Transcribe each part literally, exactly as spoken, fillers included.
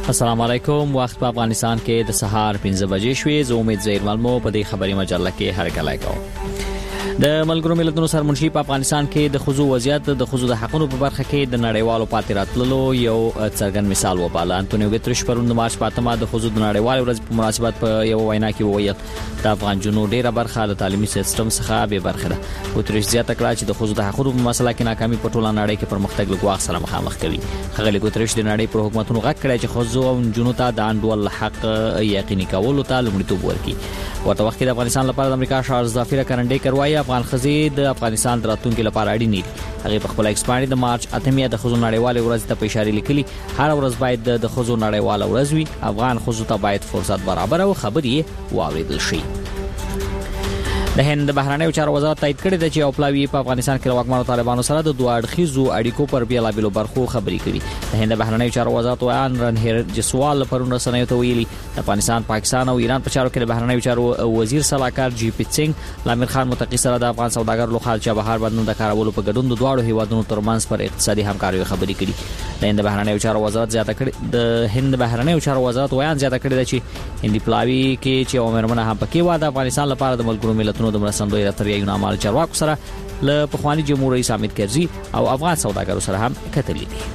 السلام علیکم. وخت په افغانستان کې د سهار پنځه بجې شوې. زه امید زیرمل مو په دې خبري مجله کې هرکلی کوم. د ملګرو ملتونو سرمنشي په افغانستان کې د خزو وضعیت د خزو د حقوقو په برخه کې د نړیوالو پاتې راتللو یو څرګند مثال وباله. انټونیو ګوتریش پرون د مارچ په اتمه د خزو د نړیوال ورځ په مناسبت په یو وینا کې وویل د افغان جنو ډیره برخه د تعلیمي سیستم څخه به برخه ده. ګوتریش زیاته کړه چې د خزو د حقوقو په مسله کې ناکامي په ټوله نړۍ کې پرمختګ له ګواښ سره مخامخ کوي. ښاغلي ګوتریش د نړۍ پر حکومتونو غږ کړی چې خزو او جنو ته د انډول حق یقیني کولو ته لومړیتوب ورکړي. ورته وخت کې د افغانستان لپاره د امریکا شاه ظافر کرنډي کروي افغان خزي د افغانستان راتلونکو لپاره اړین دي. هغه په خپل ایکسپانډ د مارچ اتمه د خزو نړیوال ورځ ته په اشاره لیکلي هر ورځ باید د خزو نړیوال ورځ وي. افغان خزو ته باید فرصت برابر او خبري واوریدل شي. د هند بهرنیو چارو وزارت تایید کړی دی چې او پلاوی په افغانستان کې واکمنو طالبانو سره د دوه اړخیزو اړیکو پر بیلابیلو برخو خبرې کړي. د هند بهرنیو چارو وزارت ویان رنهیر جسوال پرون رسنیو ته ویلي د افغانستان، پاکستان او ایران په چارو کې د بهرنیو چارو وزیر صلاحکار جی پی سنگ لامیر خان متقی سره د افغان سوداګرو لخوا چې بهر بدلون د کارولو په ګډون د دواړو هیوادونو ترمنځ پر اقتصادي همکارۍ خبرې کړي. د هند بهرنیو چارو وزارت زیاته کړي د هند بهرنیو چارو وزارت ویان زیاته کړی دی چې هندي پلاوی کې چې عمرمنه هم پکې و د افغانستان لپاره د ملګرو ملتونو د مرستندوی راتریو نامال چارواکو سره له پخوانی جمهور رئیس حامد کرزي او افغان سوداګرو سره هم کتلې دي.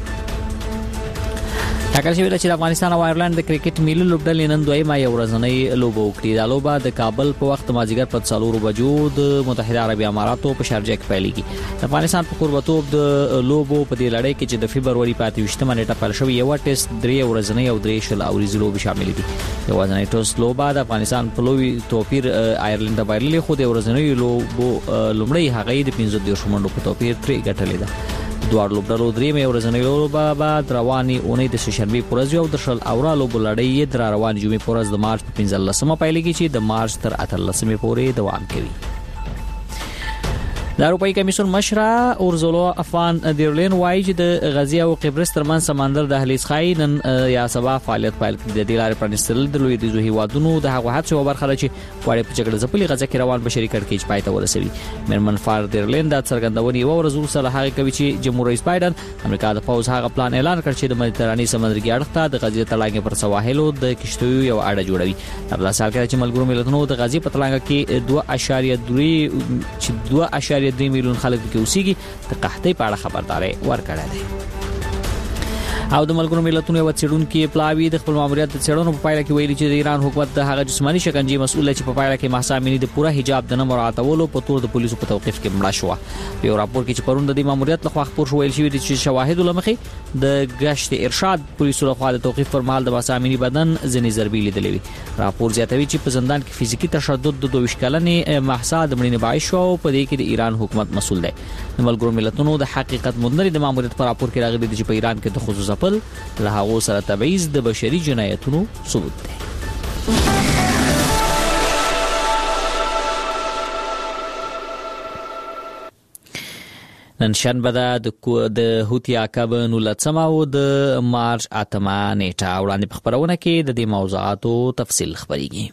ټاکل شوی چې د افغانستان او ایرلند د کرکټ ملي لوبډلې نن دویمه یو ورځنۍ لوبه وکړي. دا لوبه د کابل په وخت مازیګر په څلور بجو د متحده عربي اماراتو په شارجه کې پیلېږي. د افغانستان په قربتوب د لوبو په دې لړۍ کې چې د فبرवरी په اتویشتمه نیټه پیل شوې یو ټیسټ درې ورځنۍ او درې شل اوريزي لوبې شامل دي. یو ورځنۍ ټیسټ لوبه د افغانستان په لوبي توپیر ایرلند بایللې خو د ورځنۍ لوبو لومړی هغه د پنځه دیرش منډو په توپیر ترې ګټلې ده. دوار لوبډلو درې مې ورځنۍ لوبه بعد رواني اونۍ د شنبه پورز او د شل اورا لوب لړۍ د روان جمعې پورز د مارچ په پنځلسمه پیلېږي چې د مارچ تر اتلسمه پورې دوام کوي. د اروپאי کمیسیون مشره اورزولا افان دیرلین وایي چې د غزي او قبرس ترمن سمندر د دهلیز خاين یا سبا فعالیت پیل کړي. د دلارې پرنستل د لوی د هیوادونو د هغه حادثه او برخه چې وړي په جګړه ځپلي غزه کې روان بشري کړکېچ پای ته ورسوي. مرمن فار دیرلین د څرګندونې او ورزول سره هغه کوي چې جمهور رئیس بایدن امریکا د پوز هغه پلان اعلان کړ چې د مدیتراني سمندرګي اړخ ته د غزي تلانګ پر سواحلو د کشتیو یو اړه جوړوي. تر لا سال کې چې ملګرو ملتونو د غزي په تلانګ کې دوه اشاریه درې چې دوه اشاریه درې میلیون خلک کې اوسېږي د قحطۍ په اړه خبرداري ورکړه ده. او د ملګرو ملتونو یو څېړونکو پلاوی د خپل ماموریت د څېړنو په پایله کې ویلي چې د ایران حکومت د هغه جسمانی شکنجې مسؤل چې په پایله کې مهسا امینی د پوره حجاب د نه مراعاتولو په تور د پولیسو په توقيف کې مړه شو. په یو راپور کې چې پرون د ماموریت لخوا خبر شو ویل شوی چې شواهد لمخې د غشت ارشاد پولیسو لخوا د توقيف پر مهال د مهسا امینی بدن ځنې ضربې لیدلې وي. راپور زیاتوي چې په زندان کې فزیکی تشدد د دوه کلنې مهسا د مړینې باعث شو او په دې کې د ایران حکومت مسؤل دی. د ملګرو ملتونو د حقیقت موندنې د ماموریت پر راپور کې راغلي چې په ایران کې د خصوصي خپل له هغه سره تبعیض د بشري جنایتونو ثبوت دی. نن شنبه د هوتی عقب نولسمه او د مارچ اتمه نیټه وړاندې په خبرونه کې د دې موضوعاتو تفصیل خبريږي.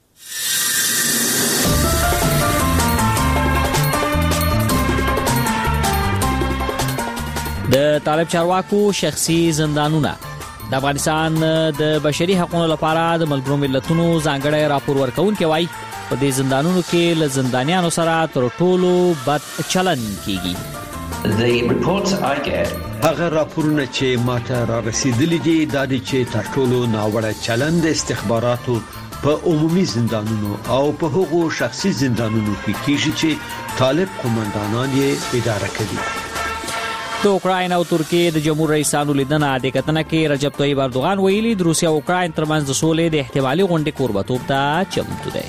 د طالب چارواکو شخصي زندانونه د افغانستان د بشري حقوقو لپاره د ملګرو ملتونو ځانګړی راپور ورکوونکی وایي په دې زندانونو کې له زندانیانو سره تر ټولو بد چلن کیږي. The reports I get هغه راپورونه چې ماته را رسیدلي دي دا دي چې تر ټولو ناوړه چلن د استخباراتو په عمومي زندانونو او په هغو شخصي زندانونو کې کیږي چې طالب قومندانان یې اداره کوي. د اوکراین او ترکیه د جمهور رئیسانو لیدنه د کتنه کې رجب طیب اردوغان ویلي د روسیا او اوکراین ترمنځ د سولې د احتمالي غونډې قربتوب ته چمتو دی.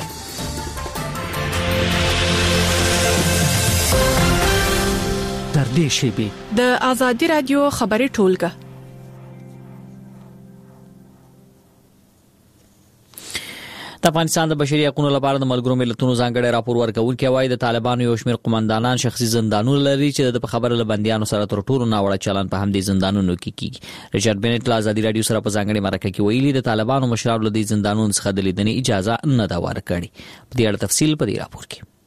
تر دې شیبې د آزادي رادیو خبري ټولګه د افغانستان د بشري حقوقو لپاره د ملګرو ملتونو ځانګړی راپور ورکوونکی وایي د طالبانو یو شمېر قومندانان شخصي زندانونه لري چې د خبره له بنديانو سره تر ټولو ناوړه چلن په همدې زندانونو کې کیږي. ریچارډ بنټ له آزادي رادیو سره په ځانګړي مرکه کې ویلي د طالبانو مشرانو له دې زندانونو څخه د لیدنې اجازه نه دا ورکړي. په دې اړه تفصیل په دې راپور کې.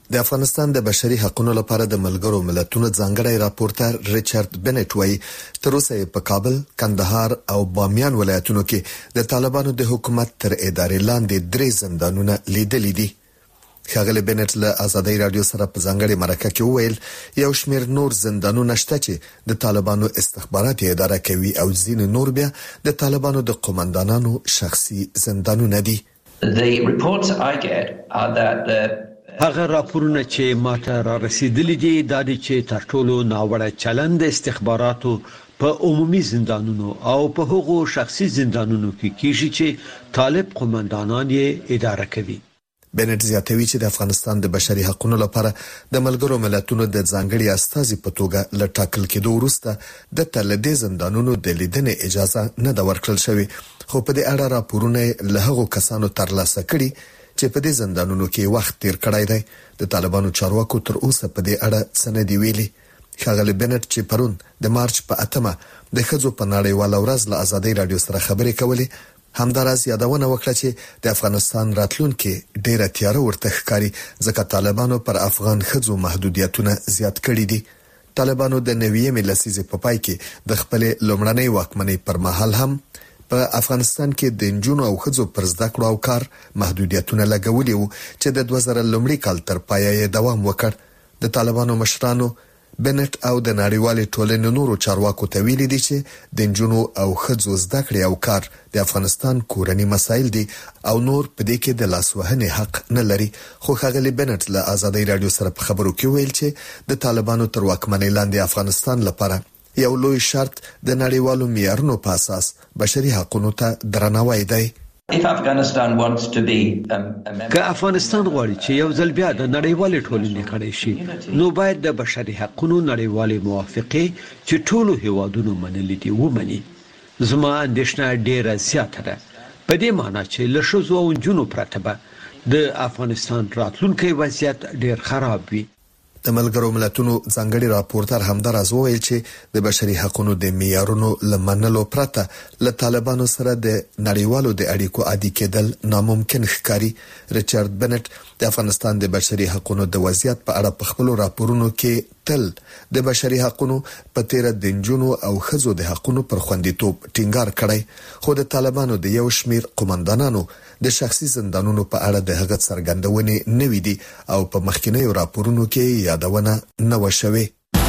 د افغانستان د بشري حقوقو لپاره د ملګرو ملتونو ځانګړی راپورټر ریچارډ بنټ وایي تر اوسه په کابل، کندهار او بامیان ولایتونو کې د طالبانو د حکومت تر ادارې لاندې درې زندانونه لیدلي دي. ښاغلی بنټ له آزادۍ رادیو سره په ځانګړي مرکه کې وویل یو شمېر نور زندانونه شته چې د طالبانو استخباراتي اداره کوي او ځینې نور بیا د طالبانو د قومندانانو شخصي زندانونه دي. The reports I get are that the هغه راپورونه چې ماته را رسیدلي دي دا دي چې تر ټولو ناوړه چلند استخباراتو په عمومي زندانونو او په هغو شخصي زندانونو کې کیږي چې طالب قومندانان یې اداره کوي. بنټ زیاتوي چې د افغانستان د بشري حقوقو لپاره د ملګرو ملتونو د ځانګړي استازي په توګه لټاکل کېدو وروسته د تلدې زندانونو د لیدنې اجازه نه د ورکړل شوی، خو په دې اړه راپورونه له هغو کسانو ترلاسه کړي چې په دې زندانونو کې وخت تیر کړی دی. د طالبانو چارواکو تر اوسه په دې اړه څه نه دی ویلي. ښاغلی بنټ چې پرون د مارچ په اتمه د ښځو په نړیواله ورځ له آزادۍ رادیو سره خبرې کولې، همداراز یادونه وکړه چې د افغانستان راتلونکي ډیره تیاره ورته ښکاري ځکه طالبانو پر افغان ښځو محدودیتونه زیات کړي دي. طالبانو د نویمې لسیزې په پای کې د خپل لومړنۍ واکمنۍ پر مهال هم په افغانستان کې د نجونو او ښځو پر زده کړو او کار محدودیتونه لګولي وو چې د دوه زره لومړي کال تر پایه یې دوام وکړ. د طالبانو مشرانو بنټ او د نړیوالې ټولنې نورو چارواکو ته ویلي دي چې د نجونو او ښځو زده کړې او کار د افغانستان کورنی مسایل دي او نور په دې کې د لاسوهنې حق نه لري. خو ښاغلی بنټ له آزادۍ رادیو سره په خبرو کې ویل چې د طالبانو تر واکمنۍ لاندې افغانستان لپاره یو لوی شرط د نړیوالو معیارونو په اساس بشري حقوقو ته درناوی دی. If Afghanistan wants to be um, a member که افغانستان غواړي چې یو ځل بیا د نړیوالې ټولنې غړی شي نو باید د بشري حقوقو نړیوالې موافقې چې ټولو هیوادونو منلي دي ومني. زما اندېښنه ډیره زیاته ده په دې معنی چې له ښځو او نجونو پرته به د افغانستان راتلونکی وضعیت ډیر خراب وي. د ملګرو ملتونو ځانګړي راپورټر همداراز وویل چې د بشري حقوقو د معیارونو لمنلو پرته له طالبانو سره د نړیوالو د اړیکو عادي کېدل ناممکن ښکاري. ریچارډ بنټ د افغانستان د بشري حقوقو د وضعیت په اړه په خپل راپورونو کې تل د بشري حقوقو په تیر د نجونو او ښځو د حقوقو پر خوندیتوب ټینګار کړی، خو د طالبانو د یو شمیر قومندانانو د شخصي زندانونو په اړه د هغه څرګندونې نوې دي او په مخکینیو راپورونو کې یادونه نه وشوي.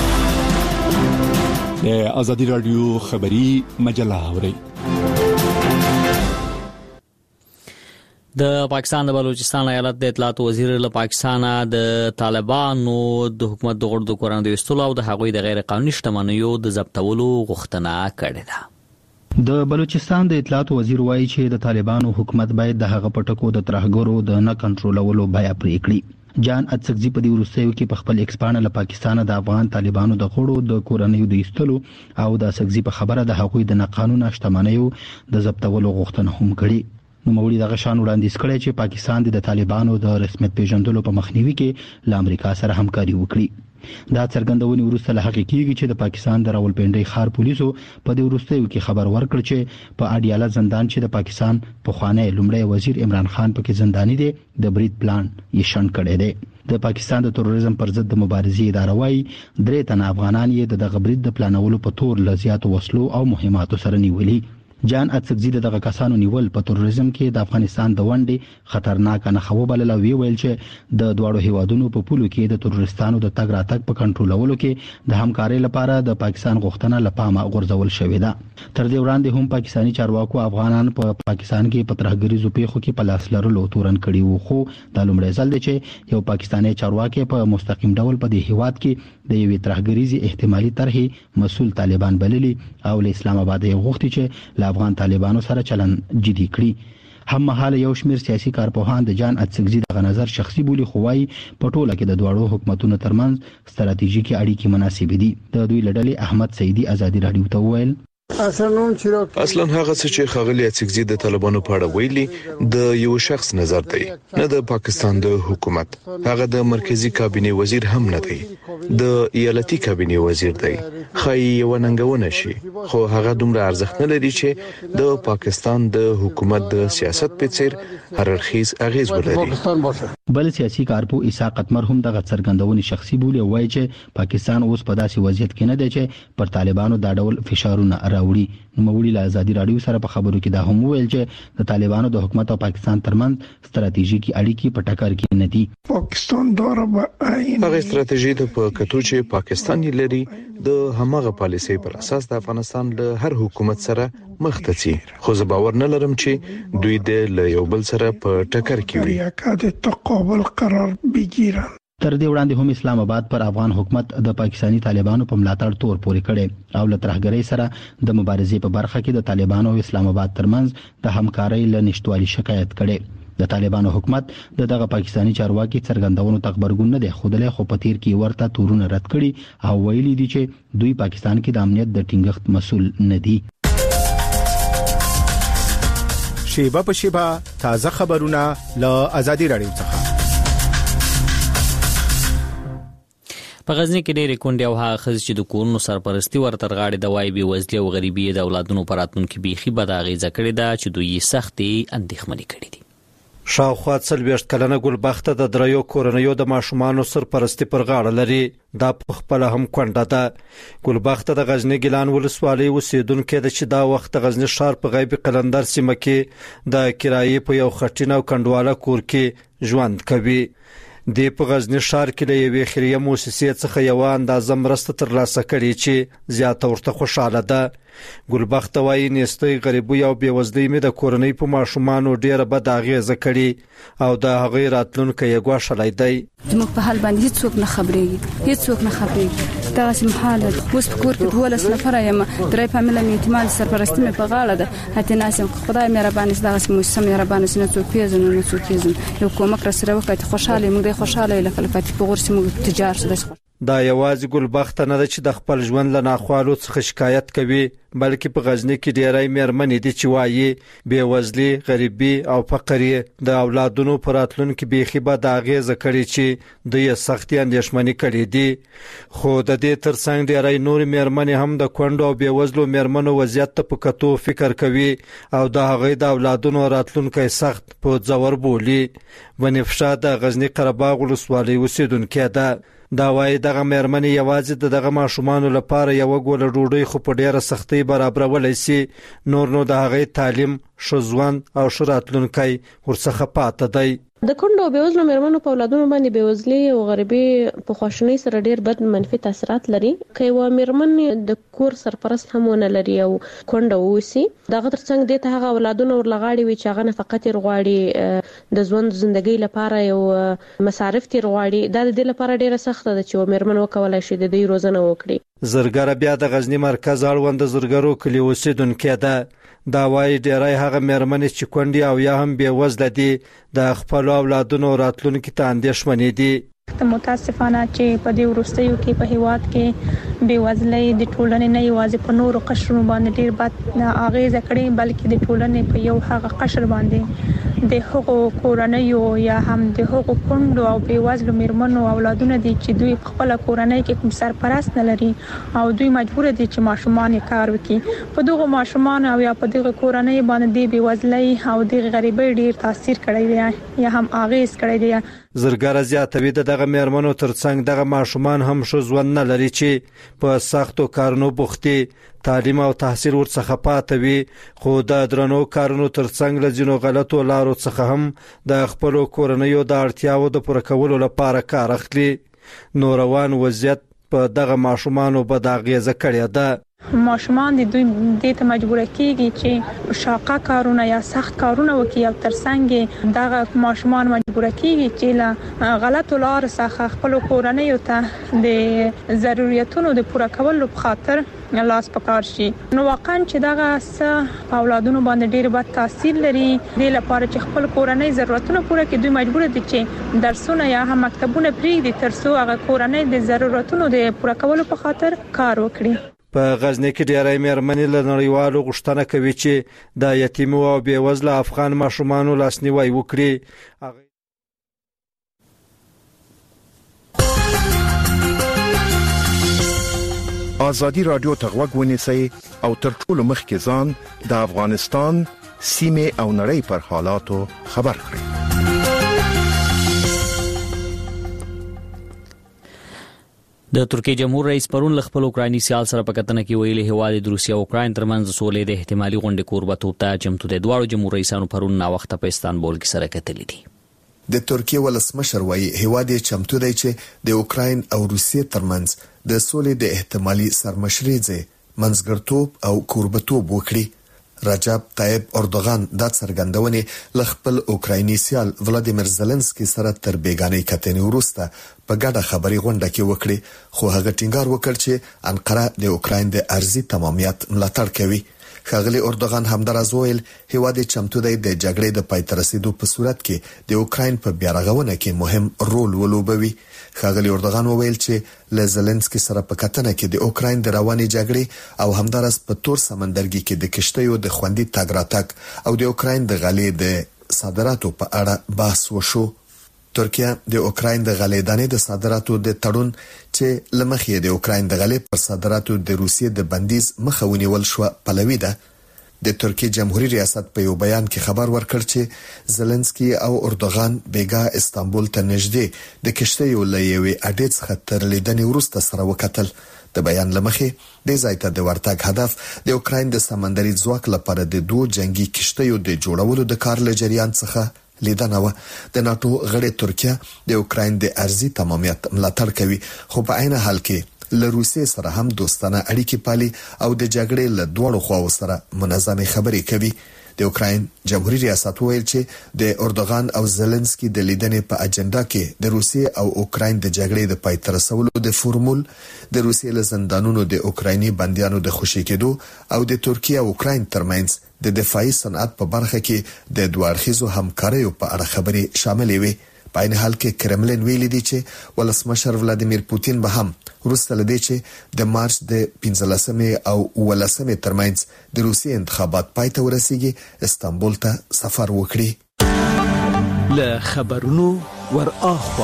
د آزادۍ رادیو خبری مجله اوري. د پاکستان د بلوچستان ایالت د اطلاعات وزیر له پاکستان د طالبانو د حکومت د غړو د کورن د استولو او د هغوی د غیر قانوني شتمنیو د ضبطولو غوښتنه کړې ده. د بلوچستان د اطلاعات وزیر وایي چې د طالبانو حکومت باید د هغه پټکو د ترهګرو د نه کنټرولولو بیا پرې کړي. جان اتسکزي په دې وروستیو کې په خپل ایکسپانه له پاکستان د افغان طالبانو د غړو د کورنیو د استولو او د اتسکزي په خبره د هغوی د نه قانوني شتمنیو د ضبطولو غوښتنه هم کړې. نو موري دغه شان وړاندیز کړی چې پاکستان د طالبانو د رسمیت پیژندلو په مخنیوي کې له امریکا سره همکاري وکړي. دا څرګندونې وروسته له حقیقي چې د پاکستان د راولپنډي ښار پولیسو په دې وروستیو کې خبر ورکړ چې په اډیاله زندان چې د پاکستان په خوانه لومړی وزیر عمران خان پکې زنداني دی د برید پلان یې شنډ کړی دی. د پاکستان د تروریزم پر ضد د مبارزې اداره وايي درې تنه افغانان یې د دغه برید د پلانولو په تور لزیات وسلو او مهماتو سره نیولي. جان اتسکزي دغه کسانو نیول په تروریزم کې د افغانستان د ونډې خطرناک نه خو بلل وی ویل چې د دواړو هیوادونو په پولو کې د تروریستانو د تګ راتګ په کنټرولولو کې د همکارۍ لپاره د پاکستان غوښتنه لپاره غورځول شوې ده. تر دې وړاندې هم پاکستانی چارواکو افغانان په پا پاکستان کې په ترهګریزو پیښو کې په لاس لرلو تورن کړي وو، خو د لومړي ځل دی چې یو پاکستانی چارواکي په مستقیم ډول په دې هیواد کې د یوې ترهګریزي احتمالي طرحې مسول طالبان بللي او له اسلام آباد یې غوښتي چې افغان طالبانو سره چلن جدي کړي. هم مهال یو شمیر سیاسي کارپوهان د جان اتسکزي دغه نظر شخصي بولی خوای په ټوله کې د دوړو حکومتونو ترمنځ ستراتیژیکي اړیکې مناسبې دي. د دوی لړلې احمد سیدی آزادي رادیو ته ویل اصلا هغه څه چې خغلی اڅکزي د طالبانو په اړه ویلي د یو شخص نظر دی، نه د پاکستان د حکومت. هغه د مرکزی کابینه وزیر هم نه دی، د ایالتي کابینه وزیر دی. خای یو ننګونه شي، خو هغه دومره ارزښت نه لري چې د پاکستان د حکومت د سیاست په څیر هر اړخیز اغیز ولري. بل سیاسي کارپو اسحاق اتمر هم دغه څرګندونې شخصي بولي او وایي چې پاکستان اوس په داسې وضعیت کې نه دی چې پر طالبانو دا ډول فشارونه راوړي. نوموړي له ازادي رادیو سره په خبرو کې دا هم ویل چې د طالبانو د حکومت او پاکستان ترمنځ ستراتیژیکي اړیکې په ټکر کې نه دي. پاکستان دغه هغه ستراتیژي د په کتو چې پاکستان لري د همغه پالیسي پر اساس د افغانستان له هر حکومت سره مخ ته ځي، خو زه باور نه لرم چې دوی د یو بل سره په ټکر کې وي. تقابل قرار بگیرن. تر دې وړاندې هم اسلام آباد پر افغان حکومت د پاکستانی طالبانو په ملاتړ تور پورې کړي او له ترهګرۍ سره د مبارزې په برخه کې د طالبانو او اسلام آباد ترمنځ د همکارۍ له نشټوالي شکایت کړي. د طالبانو حکومت د دغه پاکستانی چارواکي څرګندونو ته خبرګون نه دی خوده، خو په تیر کې ورته تورونه رد کړي او ویلي دي چې دوی پاکستان کې د امنیت د ټینګښت مسؤل نه دي. شیبه په شیبه تازه خبرونه له ازادي رادیو څخه. په غزنی کې ډېرې کونډې او هغه ښځې چې د کورونو سرپرستي ورته غاړې د وای بې وزلي او غریبي د اولادونو په راتلونکي بیخي بد اغېزه کړې ده چې دوی یې سختې اندېښمنې کړې دي. شاوخوا څلوېښت کلنه ګلبخته د دریو کورنیو د ماشومانو سرپرستی پر غاړه لري. دا په خپل هم کونډه ده. ګلبخته د غزنی ګیلان ولسوالۍ اوسیدونکې ده چې دا وخت د غزنی ښار په غیبی قلندر سیمه کې د کرایې په یو خټین او کندواله کور کې ژوند کوي. د په غزنی ښار کې له یوې خیریه مؤسسې څخه یو اندازه مرسته ترلاسه کړي چې زیاته ورته خوشاله ده. ګلبخته وايي نېستۍ غریبۍ او بېوزلۍ مې د کورنۍ په ماشومانو ډېره بد اغېزه کړي او د هغې راتلونکی یې ګواښلی دی. زموږ په حال باندې هیڅوک نه خبرېږي، هیڅوک نه خبرېږي. دغسې محال ده. اوس په کور کې دولس نفره یم، درې فامیله مې یتیمان سرپرستي مې په غاړه ده. هاتې ناست یم، خدای مهربانه شي، دغسې مؤسسه مهربانه شي، نه څوک پېژنو نه څوک پېژنو. یو کومک راسره وکړي، خوشحاله یم، موږ خوشحاله یو لکه لفاتې په غور چې موږ تجار شو. دا یوازې ګلبخته نه ده چې د خپل ژوند له ناخوالو څخه شکایت کوي، بلکې په غزنی کې ډېری مېرمنې دي چې وایي بېوزلي، غریبي او فقر د اولادونو په راتلونکي بیخي بد اغېزه کړې چې دوی یې سختې اندېښمنې کړې دي. خو د دې ترڅنګ ډېری نورې مېرمنې هم د کونډو او بېوزلو مېرمنو وضعیت ته په کتو فکر کوي او د هغوی د اولادونو راتلونکی سخت په ځور بولي. بنفشه د غزنی قرهباغ ولسوالۍ اوسیدونکې ده. دا وايي دغه مېرمنې یوازې د دغه ماشومانو لپاره یوه ګوله ډوډۍ خو په ډېره سختۍ برابرولی سي، نور نو د هغې تعلیم، ښه ژوند او ښه راتلونکی ورڅخه پاته دی. د کونډو او بېوزلو مېرمنو په اولادونو باندې بېوزلي او غریبي په خواشینۍ سره ډېر بد منفي تاثیرات لري. که یوه مېرمن د کور سرپرست هم ونه لري او کونډه واوسي، دغه ترڅنګ دې ته هغه اولادونه ورله غاړې وي چې هغه نفقه ترې غواړي، د ژوند زندګۍ لپاره یو مصارف ترې غواړي. دا د دې لپاره ډېره سخته ده چې یوه مېرمن وکولی شي د دوی روزنه وکړي. زرګره بیا د غزنی مرکز اړوند زرګرو کلي اوسیدونکې ده. دا وايي ډېری هغه مېرمنې چې کونډې او یا هم بېوزله دي د خپلو اولادونو راتلونکي ته اندېښمنې دي. متاسفانه چې په دې وروستیو کې په هیواد کې بېوزلۍ د ټولنې نه یوازې په نورو قشرونو باندې ډېر بد اغېزه کړې، بلکې د ټولنې په یو هغه قشر باندې د هغو کورنیو یا هم د هغو کونډو او بېوزلو مېرمنو اولادونه دي چې دوی په خپله کورنۍ کې کوم سرپرست نه لري او دوی مجبور دي چې ماشومان یې کار وکړي. په دغو ماشومانو او یا په دغو کورنۍ باندې د بېوزلۍ او د غریبۍ ډېر تاثیر کړی دی یا هم اغېز کړی دی. زرګره زیاتوي د دغه مېرمنو ترڅنګ دغه ماشومان هم ښه ژوند نه لري چې په سختو کارونو بوختي، تعلیم او تحصیل ورڅخه پاته وي، خو د درنو کارونو ترڅنګ له ځینو غلطو لارو څخه هم د خپلو کورنیو د اړتیاوو د پوره کولو لپاره کار اخلي. نو روان وضعیت په دغه ماشومانو بد اغېزه کړې ده. ماشومان د دوی دې ته مجبور کیږي چې شاقه کارونه یا سخت کارونه وکړي او ترڅنګ دغه ماشومان مجبور کیږي چې له غلطو لارو څخه خپل کورنیو ته د ضرورتونو د پوره کولو په خاطر لاس پکار شي. نو واقعا چې دغه څه په اولادونو باندې ډېر بد تاثیر لري. د لپاره چې خپل کورنۍ ضرورتونه پوره کړي دوی مجبور دي چې درسونه یا هم مکتبونه پریږدي ترڅو هغه کورنۍ د ضرورتونو د پوره کولو په خاطر کار وکړي. په غزنی کې ډیری مېرمنې له نړیوالو غوښتنه کوي چې د یتیمو او بېوزله افغان ماشومانو لاسنیوی وکړي. آزادی رادیو ته غوږ ونیسئ او تر ټولو مخکې ځان د افغانستان سیمې او نړۍ پر حالاتو خبر کړئ. د ترکیه جمهور رئیس پرون ل خپل اوکرایني سیال سره په کتنه کې ویلي هواد د روسیا او اوکراین ترمنځ سولې د احتمالي غونډې کوربتوب ته چمتو دي. دواړو جمهور رئیسانو پرون نا وخت په استانبول کې سره کتلې دي. د ترکیه ولسمشر وایي هواد چمتو دی چې د اوکراین او روسیې ترمنځ د سولې د احتمالي سرمشرۍ منځګړتوب او کوربتوب وکړي. رجب طیب اردوغان د څرګندونې ل خپل اوکرایني سیال ولادیمیر زيلنسکي سره تر بیگانې کتنې وروسته په ګډه خبري غونډه کې وکړي، خو هغه ټینګار وکړ چې انقره د اوکراین د ارزي تمامیت ملاتړ کوي. ښاغلي اردوغان همدارز ویل هیواد چمتو دی د جګړې د پای ته رسیدو په صورت کې د اوکراین په بیارغونه کې مهم رول ولوبوي. ښاغلي اردوغان وویل چې ل زيلنسکي سره په کتنه کې د اوکراین د رواني جګړې او همدارز په تور سمندرګي کې د کشتیو د خوندي تګ راتګ او د اوکراین د غلې د صادراتو په اړه بحث وشو. ترکیه د اوکراین د غلې دانې د صادراتو د تړون چې لمخې د اوکراین د غلې پر صادراتو د روسیې د بندیز مخه ونیول شو پلوي ده. د ترکیه جمهوریت ریاست په یو بیان کې خبر ورکړ چې زيلنسکي او اردوغان بیګا استانبول ته نږدې د کشتیو لېوي اډې څخه تر لیدنې وروسته سره وکتل. د بیان لمخې د ځای ته د ورتګ هدف د اوکراین د سمندري ځواک لپاره د دوه جنگي کشتیو د جوړولو د کار لجریان څخه لیدنه و. د ناتو غړي ترکیه د اوکراین د ارزي تمامیت ملاتړ کوي، خو په عین حال کې له روسیې سره هم دوستانه اړیکې پالي او د جګړې له دوړو خواو سره منظمه خبرې کوي. د اوکراین جمهوریت ریاست ویل چې د اردوغان او زيلنسکي د لیدنې په اجنډا کې د روسیې او اوکراین د جګړې د پای ته رسولو د فورمول، د روسیې له زندانونو د اوکرایني بنديانو د خوشي کېدو او د ترکیه او اوکراین ترمنځ د دفاعي صنعت په برخه کې د دوه اړخیزو همکاریو په اړه خبرې شاملې وي. په عین حال کې کرملین ویلي دی چې ولسمشر ولادیمیر پوتین به هم وروسته لدی چې د مارچ د پنځلسمې او اوولسمې ترمنځ د روسیې انتخابات پای ته ورسیږي استانبول ته سفر وکړي. له خبرونو ور اخوا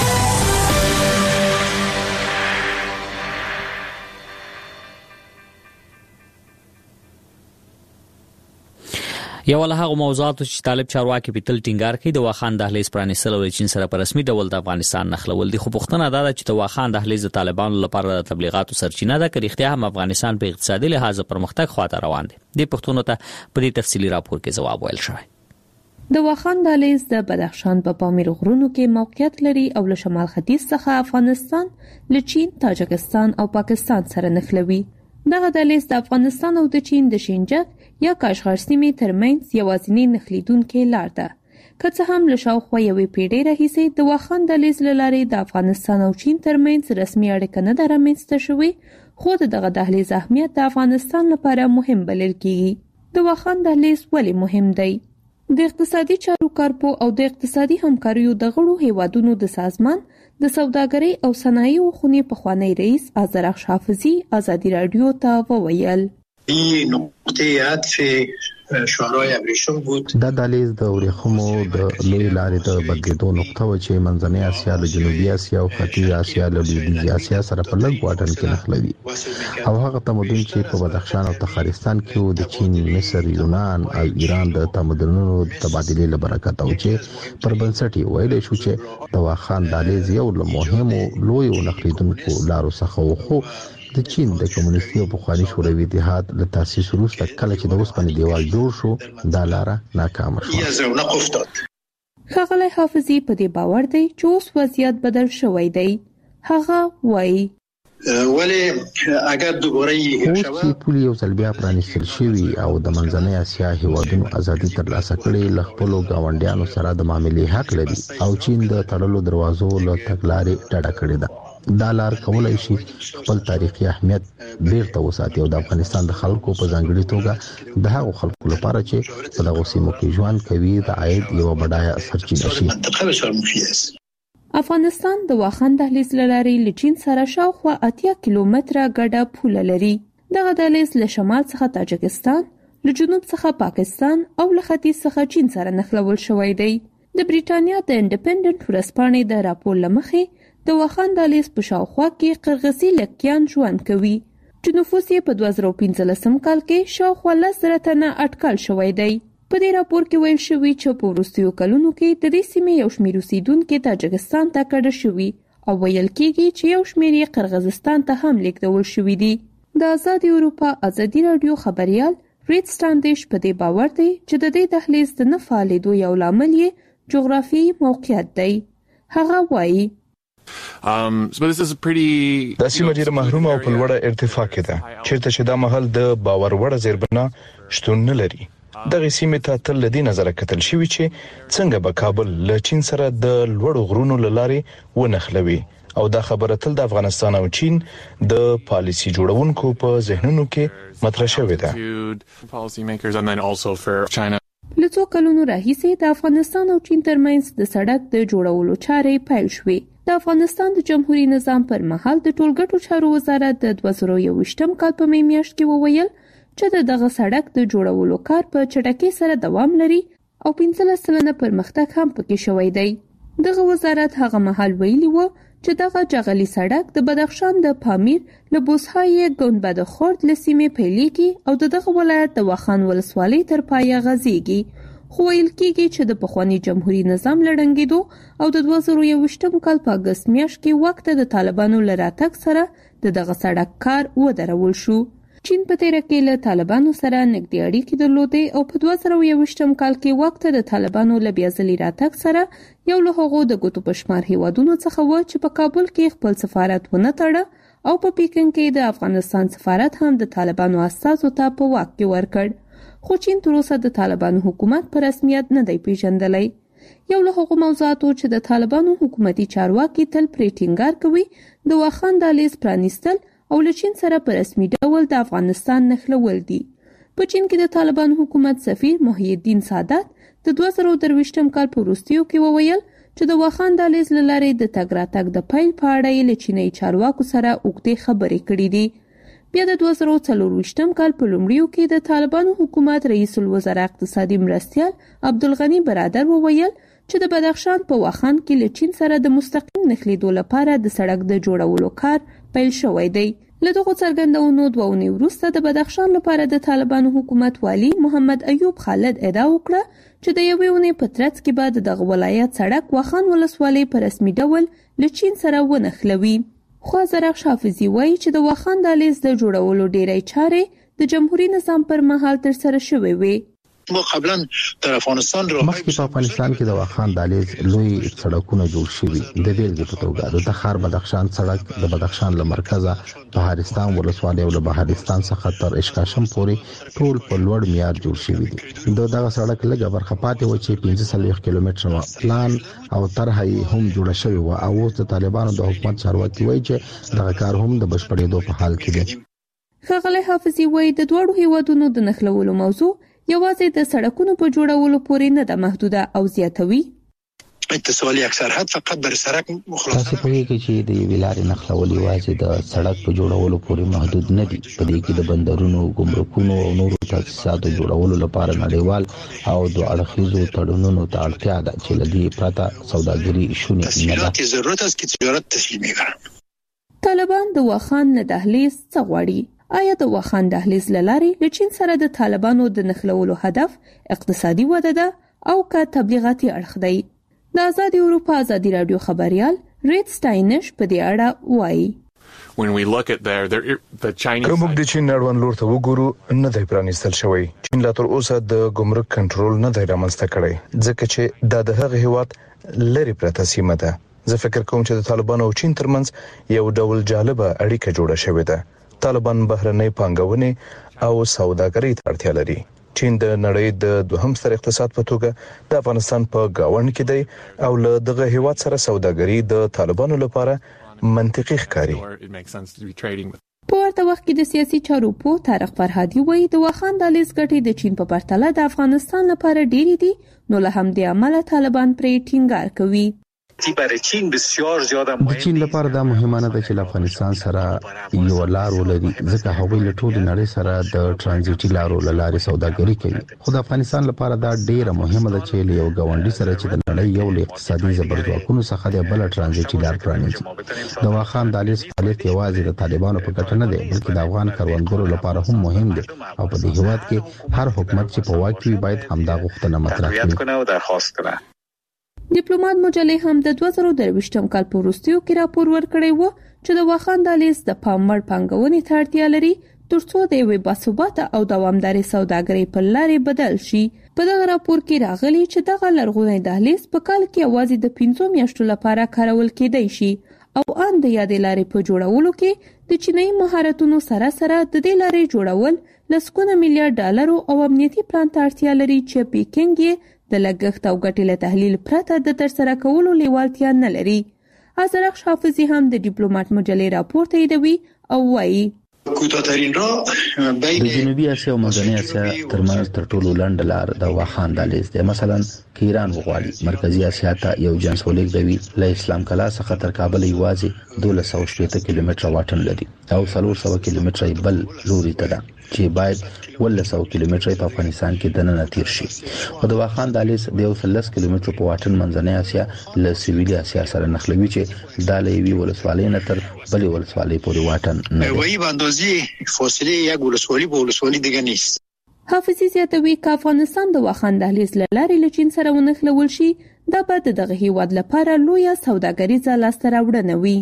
یو له هغه موضوعاتو چې طالب چارواکي په تل ټینګار کوي د واخان دهلیز پرانیستل او چین سره په رسمي ډول د افغانستان نخلول دي. خو پښتنه دا ده چې د واخان دهلیز د طالبانو لپاره د تبلیغاتو سرچینه ده، که رښتیا هم افغانستان په اقتصادي لحاظ پرمختګ خواته روان دي. د پښتنو ته په دې تفصیلي راپور کې ځواب ویل شوی. د واخان دهلیز د بدخشان په پامیر غرونو کې موقعیت لري او له شمال ختیځ څخه افغانستان له چین، تاجکستان او پاکستان سره نښلوي. دغه دهلیز د افغانستان او د چین د شینجک یا کاشغر سیمې ترمنځ یوازینی نښلېدونکې لار ده. که څه هم له شاوخوا یوې پیړۍ راهیسې د واخان دهلیز له لارې د افغانستان او چین ترمنځ رسمي اړیکه نه ده رامنځته شوې، خو د دغه دهلیز اهمیت د افغانستان لپاره مهم بلل کېږي. د واخان دهلیز ولې مهم دی؟ د اقتصادي چارو کارپو او د اقتصادي همکاریو د غړو هیوادونو د سازمان د سوداګرۍ او صنایعو خونې پخوانی رئیس آذرخش حافظي ازادي رادیو ته وویل این نقطه عطف شورای ابریشم بود. دا دهلیز د ورېخمو د لوی لارې د بدلیدو نقطه و چې منځنۍ اسیا له جنوبي اسیا او ختیځ اسیا له لویدیځ اسیا سره په لږ واټن کې نښلوي، او هغه تمدن چې په بدخشان او تخارستان کې و د چین، مصر، یونان او ایران د تمدنونو تبادلې له برکته و چې پر بنسټ یې ویلی شو چې د واخان دهلیز یو له مهمو لویو نښلېدونکو لارو څخه و. خو د چین د کمونیستي او پخواني شوروي اتحاد له تاسیس وروسته کله چې د اوسپنې دیوال جوړ شو دا لاره ناکامه شوه. ښاغلی حافظي په دې باور دی چې اوس وضعیت بدل شوی دی. هغه وایي ولی اگر دوباره اوس چې پولې یو ځل بیا پرانیستل شوي او د منځنۍ اسیا هیوادونو ازادي ترلاسه کړې، له خپلو ګاونډیانو سره د معاملې حق لري او چین د تړلو دروازو له تګلارې ډډه کړې ده. دا لار کولای شي خپل تاریخي اهمیت بیرته وساتي او د افغانستان د خلکو په ځانګړي توګه د هغو خلکو لپاره چې په دغو سیمو کې ژوند کوي د عاید یوه بډایه سرچینه شي. افغانستان د واخان دهلیز له لارې له چین سره شاوخوا اتیا کیلومتره ګډه پوله لري. دغه دهلیز له شمال څخه تاجکستان، له جنوب څخه پاکستان او له ختیځ څخه چین سره نښلول شوی دی. د بریټانیا د انډیپندنت ورځپاڼې د راپور له مخې د واخان دهلیز په شاوخوا کې قرغسي لکیان ژوند کوي چې نفوس یې په دوه زره پنځلسم کال کې شاوخوا لس زره تنه اټکل شوی دی. په دې راپور کې ویل شوي چې په وروستیو کلونو کې د دې سیمې یو شمېر اوسیدونکي تاجکستان ته کډه شوي او ویل کېږي چې یو شمېر یې قرغیزستان ته هم لیږدول شوي دي. د ازادي اروپا ازادي راډیو خبریال ریټ سټانډیش په دې باور دی چې د دې دهلیز د نه فعالېدو یو لامل یې جغرافیایي موقعیت دی. هغه وایي Um, so this is pretty دا سیمه ډیره محرومه او په لوړه ارتفاع کې ده چیرته چې دا محل د باور وړ زیربنا شتون نه لري. دغه سیمه ته تل لدی نظر کتل شوی چې څنګه به کابل له چین سره د لوړو غرونو لارې ونخلوي او دا خبره تل د افغانستان او چین د پالیسي جوړونکو په ذهنونو کې مطرح شوې ده. له څو کلونو راهیسې د افغانستان او چین ترمنځ د سړک د جوړولو چارې پیل شوې. د افغانستان د جمهوریت نظام پر مهال د ټولګټو چارو وزارت د دوه زره یوویشتم کال په می میاشت کې وویل چې د دغه سړک د جوړولو کار په چټکۍ سره دوام لري او پنځلس سلنه پرمختګ هم پکې شوی دی. دغه وزارت هغه مهال ویلي و چې دغه جغلي سړک د بدخشان د پامیر له بوسهای ګنبد خورد له سیمې پیلېږي او د دغه ولایت د واخان ولسوالۍ تر پایه غځېږي. خو ویل کېږي چې د پخواني جمهوریت نظام له ړنګېدو او د دوه زره یوویشتم کال په اګست میاشت کې واک ته د طالبانو له راتګ سره د دغه سړک کار ودرول شو. چین په تیره کې له طالبانو سره نږدې اړیکې درلودې او په دوه زره یوویشتم کال کې واک ته د طالبانو له بیا ځلي راتګ سره یو له هغو د ګوتو په شمار هیوادونو څخه و چې په کابل کې خپل سفارت ونه تړه او په پیکن کې د افغانستان سفارت هم د طالبانو استازو ته په واک کې ورکړ. خو چین تر اوسه د طالبانو حکومت په رسمیت نه دی پیژندلی. یو له هغو موضوعاتو چې د طالبانو حکومتي چارواکي تل پرې ټینګار کوي د واخان دهلیز پرانیستل او له چین سره په رسمي ډول د افغانستان نښلول دي. په چین کې د طالبانو حکومت سفیر محی الدین سادات د دوه زره درویشتم کال په وروستیو کې وویل چې د واخان دهلیز له لارې د تګ راتګ د پیل په اړه یې له چینایي چارواکو سره اوږدې خبرې کړې دي. بیا د دوه زره څلرویشتم کال په لومړیو کې د طالبانو حکومت رئیس الوزرا اقتصادي مرستیال عبدالغني برادر وویل چې د بدخشان په واخان کې له چین سره د مستقیم نښلېدو لپاره د سړک د جوړولو کار پیل شوی دی. له دغو څرګندونو دوه اونۍ وروسته د بدخشان لپاره د طالبانو حکومت والی محمد ایوب خالد ادعا وکړه چې د یوې اونۍ په ترڅ کې به د دغه ولایت سړک واخان ولسوالۍ په رسمي ډول له چین سره ونښلوي. خو زرغ حافظي وایي چې د واخان دهلیز د جوړولو ډېری چارې د جمهوریت نظام پر مهال ترسره شوې وې. ما قبلا در افغانستان را مخکې په افغانستان کې د واخان دهلیز لوی سړکونه جوړ شوي. د بیلګې په توګه د تخار بدخشان سړک د بدخشان له مرکزه بهارستان ولسوالۍ او له بهارستان څخه تر اشکاشم پورې ټول په لوړ معیار جوړ شوي دي. د دغه سړک لږه برخه پاتې و چې پنځه څلوېښت کیلومتره پلان او طرحه یې هم جوړه شوې وه او اوس د طالبانو د حکومت چارواکي وایي چې دغه کار هم د بشپړېدو په حال کې دی. ښاغلی حافظي وایي د دواړو هیوادونو د نښلولو موضوع یوازې د سړکونو په جوړولو پورې نه ده محدوده او زیاتوي اتصالي اکثر حد فقط بر سړک مخالفت. تاسو پوهیږئ چې د یوې لارې نښلول یوازې د سړک په جوړولو پورې محدود نه دي. په دې کې د بندرونو، ګمرکونو او نورو تاسیساتو جوړولو لپاره نړیوال او دوه اړخیزو تړونونو ته اړتیا ده چې له دې پرته سوداګري شونې نه ده. ضرورت است که تجارت تسهیل می‌کنند. طالبان د واخان له دهلیز څه غواړي؟ آیا د واخان دهلیز له لارې له چین سره د طالبانو د نښلولو هدف اقتصادي وده ده او که تبلیغاتي اړخ دی؟ د ازادي اروپا ازادي راډیو خبریال ریټ سټاینش په دې اړه وایي When we look at there, there the Chinese کوم د چین اړوند لور ته وګورو نه دی پرانیستل شوی. چین لا تر اوسه د ګمرک کنټرول نه دی رامنځته کړی ځکه چې دا د هغه هیواد لري پرته سیمه ده. زه فکر کوم چې د طالبانو او چین ترمنځ یو ډول جالبه اړیکه جوړه شوې ده. طالبان بهرنۍ پانګونې او سوداګرۍ ته اړتیا لري. چین د نړۍ د دوهم ستر اقتصاد په توګه د افغانستان په گاوند کې دی او له دغه هیواد سره سوداګري د طالبانو لپاره منطقي ښکاري. په ورته وخت کې د سیاسي چارو په طارق فرهادي وایي د واخان دهلیز ګټې د چین په پرتله د افغانستان لپاره ډېرې دي، نو له همدې امله طالبان پرې ټینګار کوي. برای چین بسیار زیاده مهم د چین لپاره دا مهمه نه ده چې افغانستان سره یو لار ولري ځکه هغوی له ټولې نړۍ سره د ترانزیټي لارو لارې سوداګري کوي خو د افغانستان لپاره دا ډیره مهمه ده چې یو غونډي سره چې د نړۍ یو له اقتصادي زبرځواکونو څخه د بل ترانزیټي لار پرانیزي د واخان دهلیز فعالیت یوازې د طالبانو په ګټه نه دی بلکې د افغان کروندګرو لپاره هم مهم دی او په دې هیواد کې هر حکومت چې په واک کې باید همدا غوښتنه مطرح کړي. ډیپلوماټ مجلې هم د دوه زره درویشتم کال په وروستیو کې راپور ورکړی و چې د واخان دهلیز د پام وړ پانګونې ته اړتیا لري ترڅو د یوې باثباته او دوامدارې سوداګرۍ په لارې بدل شي. په دغه راپور کې راغلي چې دغه لرغونی دهلیز په کال کې یوازې د پنځو میاشتو لپاره کارول کېدای شي او ان د یادې لارې په جوړولو کې د چینایي مهارتونو سره سره د دې لارې جوړول لسګونه میلیارډ ډالرو او امنیتي پلان ته اړتیا لري چې پیکنګ یې د لګښت او ګټې له تحلیل پرته د ترسره کولو لیوالتیا نه لري. ازرخ حافظي هم د ډیپلوماټ مجلې راپور تاییدوي او وایي کوتاه‌ترین راه بین د جنوبي اسیا او منځنۍ اسیا ترمنځ تر ټولو لنډ لار د واخان دهلیز دی. مثلا که ایران وغواړي مرکزی اسیا ته یو جنس ولېږدوي له اسلام کلا څخه تر کابل یوازې دوه سوه شپږ کیلومتره واټن لري او څلور سوه کیلومتره بل لوري ته ده چې باید ولس سوه کیلومتره په افغانستان کې دننه تیر شي. او د واخان دهلیز د یو سل کیلومتره په واټن منځنۍ اسیا له سویلي اسیا سره نښلوي چې د لوی ولسوالۍ نه تر بلې ولسوالۍ پورې واټن نه وایي په اندازې فاصله یک ولسوالۍ په ولسوالۍ دیگه نیست. حافظي زیاتوي که افغانستان د واخان دهلیز له لارې له چین سره ونښلول شي دا به د دغه هیواد لپاره لویه سوداګریزه لاسته راوړنه وي.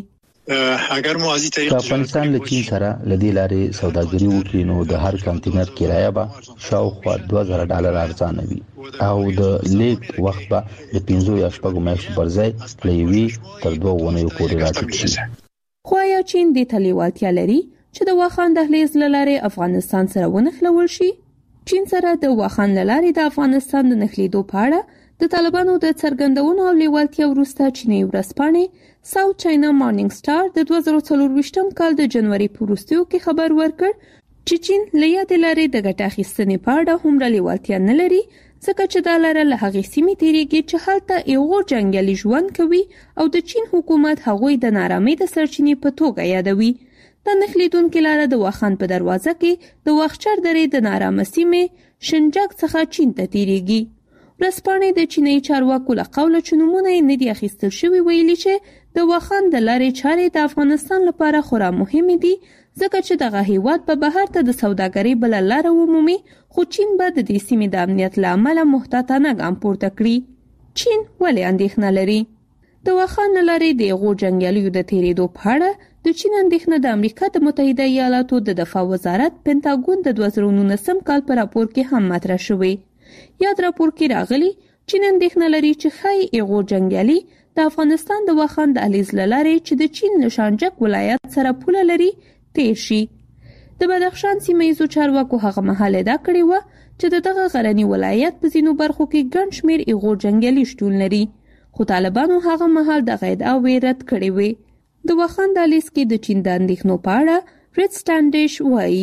اگر موازی طریقې افغانستان له چین سره لدی لارې سوداګري وکړي نو د هر کانټینر کرایه به شاوخوا دوه زره ډالر ارزانه وي او د لیک وخت به د پنځه یا شپږ میاشتو پر ځای له یوې تر دوه اونیو پورې راټیټ شي. خو آیا چین دې ته لیوالتیا لري چې د واخان دهلیز له لارې افغانستان سره ونښلول شي؟ چین سره د واخان له لارې د افغانستان د نښلېدو په اړه د طالبانو د څرګندونو او لیوالتیا وروسته چیني ورځپاڼې ساوث چاینا مارنینګ سټار د دوه زره څلورویشتم کال د جنوري په وروستیو کې خبر ورکړ چې چین له یادې لارې د ګټې اخیستنې په اړه هومره لیوالتیا نه لري ځکه چې دا لاره له هغې سیمې تیریږي چې هلته ایغور جنګیالي ژوند کوي او د چین حکومت هغوی د نارامۍ د سرچینې په توګه یادوي. د نښلېدونکې لاره د واخان په دروازه کې د واخچر درې د نارامه سیمې شنجاک څخه چین ته تیریږي. ورځپاڼې د چینایي چارواکو له قوله چې نومونه یې نه دي اخیستل شوي ویلي چې د واخان د لارې چارې د افغانستان لپاره خورا مهمې دي ځکه چې دغه هیواد به بهر ته د سوداګرۍ بله لاره ومومي خو چین به د دې سیمې د امنیت له امله محتاطانه ګام پورته کړي. چین ولې اندېښنه لري؟ د واخان له لارې د هغو جنګیالیو د تیریدو په اړه د چین اندېښنه د امریکا د متحده ایالاتو د دفاع وزارت پنټاګون د دوه زره نولسم کال په راپور کې هم مطرح شوی. یاد راپور کې راغلی چین اندېښنه لري چې ښایي هغو جنګیالي د افغانستان د واخان دهلیز له لارې چې د چین له شانجک ولایت سره پوله لري تیر شي. د بدخشان سیمه ییزو چارواکو هغه مهال ادعا کړې وه چې د دغه غرني ولایت په ځینو برخو کې ګڼ شمېر هغو جنګیالي شتون لري خو طالبانو هغه مهال دغه ادعاوې رد کړې وې. د واخان دهلیز کې د چین د اندېښنو په اړه ریډ سټانډیش وایي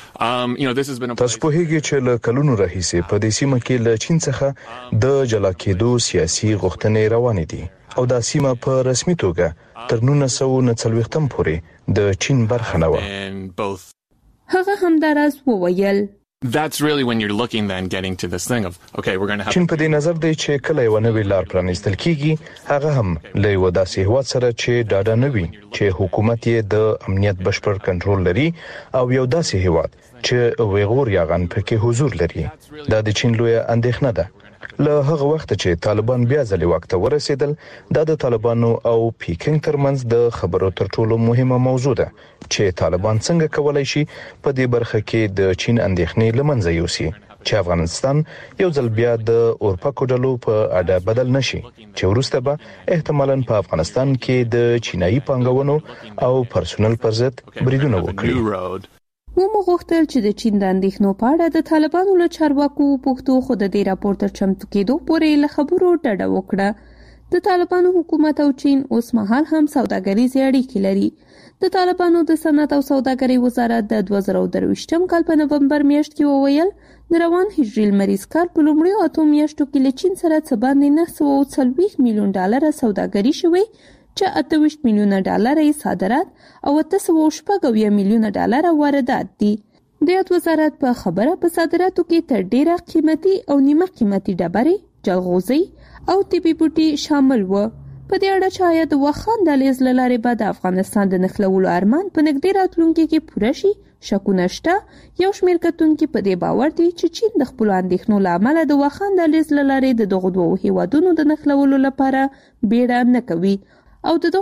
تاسو په هیګه چې له کلونو راهیسې په دې سیمه کې له چین څخه د جلا کېدو سیاسي غوښتنې روانې دي او دا سیمه په رسمي توګه تر نولس سوه نهه څلوېښتم پورې د چین برخه نه وه. هغه همداراز وویل That's really when you're looking then getting to this thing of okay we're going to have چین په دې نظر دی چې کله یو نوې لار پرانیستل کیږي هغه هم له یو داسې هیواد سره چې ډاډه نه وي چې حکومت یې د امنیت بشپړ کنټرول لري او یو داسې هیواد چې ویغور یاغان پکې حضور لري. دا د چین لوی اندېښنه ده. له هغه وخت چې طالبان بیا ځلې وخت ورسېدل دا د طالبانو او پیکنګ ترمنځ د خبرو تر ټولو مهمه موضوع ده چې طالبان څنګه کولای شي په دې برخه کې د چین اندېښنې لمنځه یوسي چې افغانستان یو ځل بیا د اورپکو ډلو په اډه بدل نشي چې وروسته به احتمالاً په افغانستان کې د چینایي پانګونو او پرسونل پر ضد بریدونه وکړي. و مو غوښتل چې د چین د اندېښنو په اړه د طالبانو له چارواکو وپوښتو خو د دې راپور تر چمتو کېدو پورې له خبرو ډډه وکړه. د طالبانو حکومت او چین اوس مهال هم سوداګریزې اړیکې لري. د طالبانو د صنعت او سوداګرۍ وزارت د دوه زره درویشتم کال په نومبر میاشت کې وویل د روان هجري لمریز کال په لومړیو اتو میاشتو کې له چین سره څه باندې نه سوه څلوېښت میلیون ډالره سوداګري شوې چې اته ویشت میلیونه ډالره یې صادرات او اته سوه شپږ اویا میلیونه ډالره واردات دي. د یاد وزارت په خبره په صادراتو کې تر ډیره قیمتي او نیمه قیمتي ډبرې، جلغوزي او طبي بوټي شامل و. په دې اړه چې آیا د واخان دهلیز له لارې به د افغانستان د نښلولو ارمان په نږدې راتلونکي کې پوره شي، شکونه شته. یو شمېر کتونکي په دې باور دي چې چین د خپلو اندېښنو له امله د واخان دهلیز له لارې د دغو دوو هیوادونو د نښلولو لپاره بیړه نه کوي او د